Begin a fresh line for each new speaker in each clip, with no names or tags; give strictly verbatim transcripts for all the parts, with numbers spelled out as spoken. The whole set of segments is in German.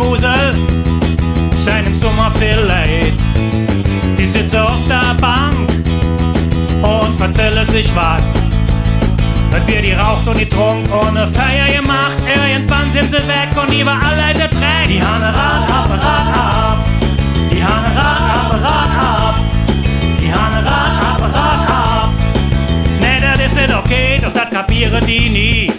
Mosel, seinem Sommerfilet. Die sitze auf der Bank und verzelle sich wat. Wird wir die raucht und die trunk und ne Feier gemacht. Irgendwann sind sie weg und überall leid der Dreck. Die haben ein Radapparat ab, die haben ein Radapparat ab, die haben ein Radapparat ab. Ne, das ist nicht okay, doch das kapieren die nie.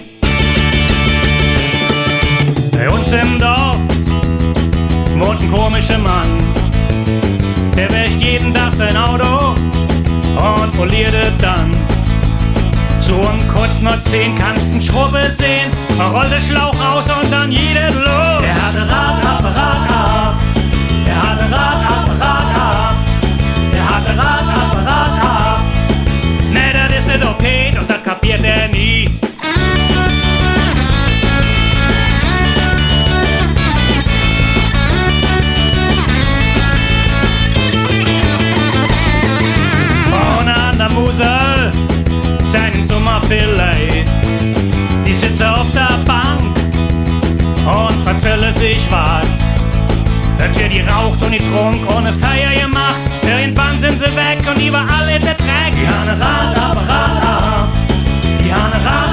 Bei uns im Dorf wohnt ein komischer Mann. Der wäscht jeden Tag sein Auto und poliert es dann. So um kurz noch zehn kannst du Schrubbel sehen. Er rollt den Schlauch aus und dann jedes los. Der hat ein Radapparat ab, der hat ein Radapparat ab, der hat ein Radapparat ab. Ne, das ist nicht okay, doch das kapiert er nie. Mosel, seinem Sommerfilet. Die sitze auf der Bank und verzelle sich wat. Dann wird die raucht und die trunk ohne Feier gemacht. Irgendwann sind sie weg und überall ist der Dreck. Die haben ein Radapparat ab, die haben ein Radapparat